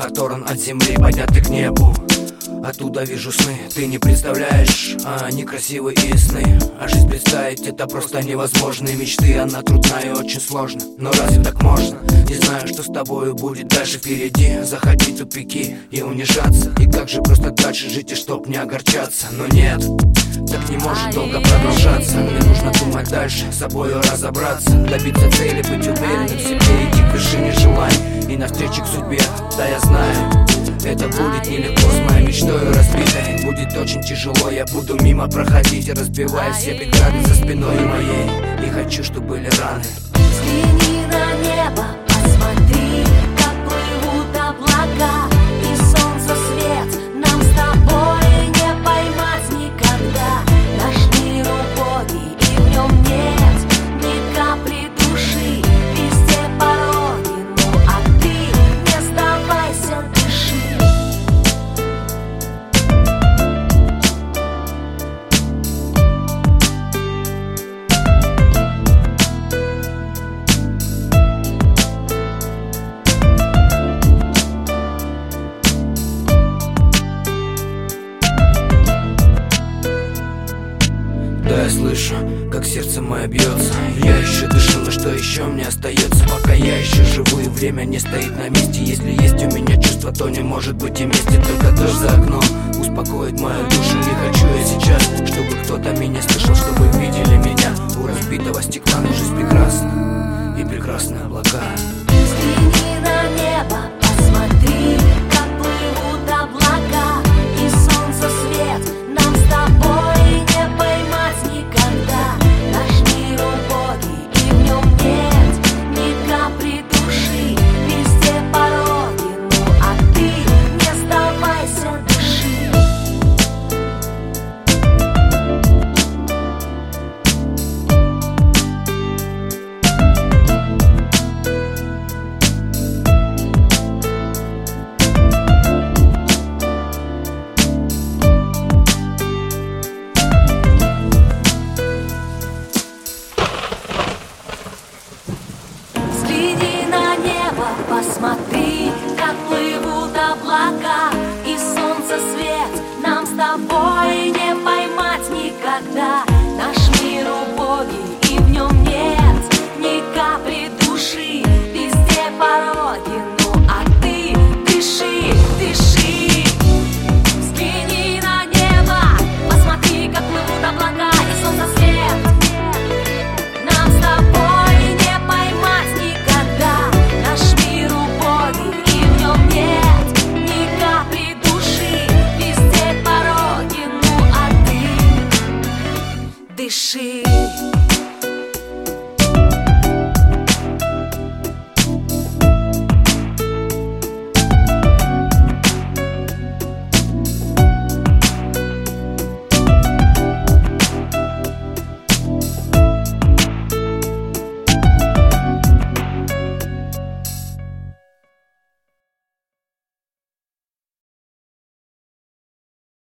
оторван от земли, поднятый к небу. Оттуда вижу сны, ты не представляешь, а они красивые и ясны. А жизнь представить это просто невозможные мечты. Она трудная и очень сложна, но разве так можно? Не знаю, что с тобою будет дальше впереди. Заходить в тупики и унижаться. И как же просто дальше жить и чтоб не огорчаться. Но нет, так не может долго продолжаться. Мне нужно думать дальше, с собою разобраться, добиться цели, быть уверенным в себе, идти к вершине желаний и навстречу к судьбе. Да, я знаю, это будет нелегко с моей мечтой разбитой. Будет очень тяжело, я буду мимо проходить, разбивая все преграды за спиной моей. Не хочу, чтобы были раны. Взгляни на небо, посмотри, как плывут облака, и солнце свет нам с тобой не поймать никогда. Наш мир убогий, и в нем нет ни капли души, везде пороги, ну а ты не сдавайся, дыши. Да, я слышу, как сердце мое бьется. Я еще дышу, но что еще мне остается? Пока я еще живу и время не стоит на месте. Если есть у меня чувство, то не может быть и мести. Только дождь за окном успокоит мою душу. Не хочу я сейчас, чтобы кто-то меня слышал, чтобы видели меня у разбитого стекла. Но жизнь прекрасна, и прекрасны облака. Взгляни на небо, посмотри, как плывут облака, и солнце свет нам с тобой не поймать никогда. Наш мир убогий, и в нем нет ни капли души, везде пороги, ну а ты не сдавайся, дыши. Взгляни на небо, посмотри, как плывут облака, и солнце свет нам с тобой